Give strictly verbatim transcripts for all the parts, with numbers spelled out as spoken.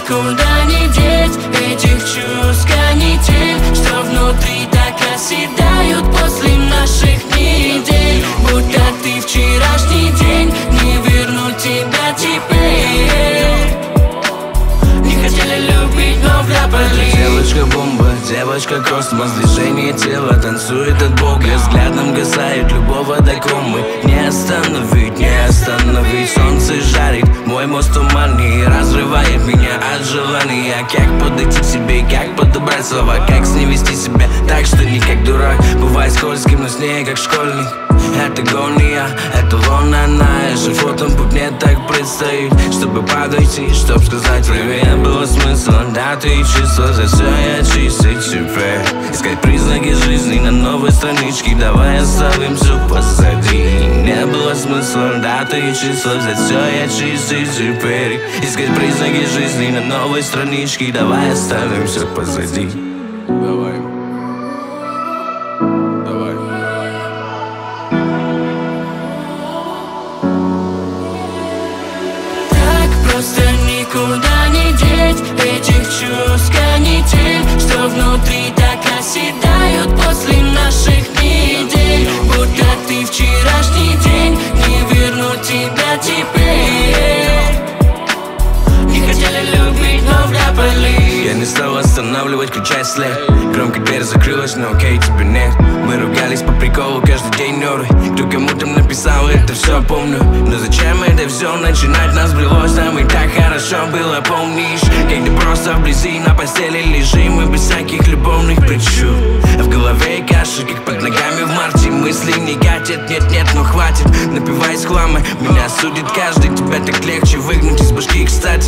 никуда не деть этих чувств канитель, что внутри так оседают после наших недель. Будто ты вчерашний день, не вернуть тебя теперь. Не хотели любить, но вляпали. Девочка-бомба, девочка-космос, движение тела танцует от Бога. Взглядом гасает любого до комы. Не остановить, не остановить. Солнце жарит, мой мозг туманный, разрывает меня от желания. Как подойти к себе, как подобрать слова, как с ней вести себя так, что не как дурак. Бывает скользким, но с ней как школьник. Это гония, это луна, на эшафотом путь мне так предстоит, чтобы подойти, чтоб сказать привет. Было смысла, да, ты чувства, за все я чистый теперь. Искать признаки жизни на новой страничке, давай оставим все позади. Не было смысла, да, ты чувства, за все я чистый теперь. Искать признаки жизни на новой страничке, давай оставим все позади. Давай. Просто никуда не деть этих чувств канитель, что внутри так оседают после наших недель. Будто ты вчерашний день, не вернуть тебя теперь. Не хотели любить, но вляпали. Я не стал останавливать, включать след. Громко дверь закрылась, но окей, тебе нет. Мы ругались по приколу каждый день, норы. Кто кому там написал, это все помню. Но зачем это все начинать? Нас сбрелось, нам и так хорошо было, помнишь? Когда просто вблизи на постели лежим, мы без всяких любовных причуд. А в голове каша, как под ногами в марте. Мысли не катят, нет-нет, но хватит. Напивай с хлама, меня судит каждый. Тебя так легче выгнуть из башки, кстати.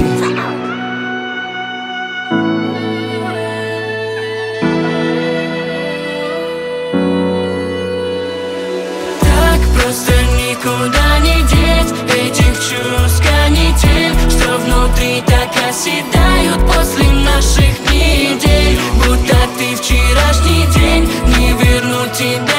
Просто никуда не деть этих чувств канитель, что внутри так оседают после наших недель. Будто ты вчерашний день, не вернуть тебя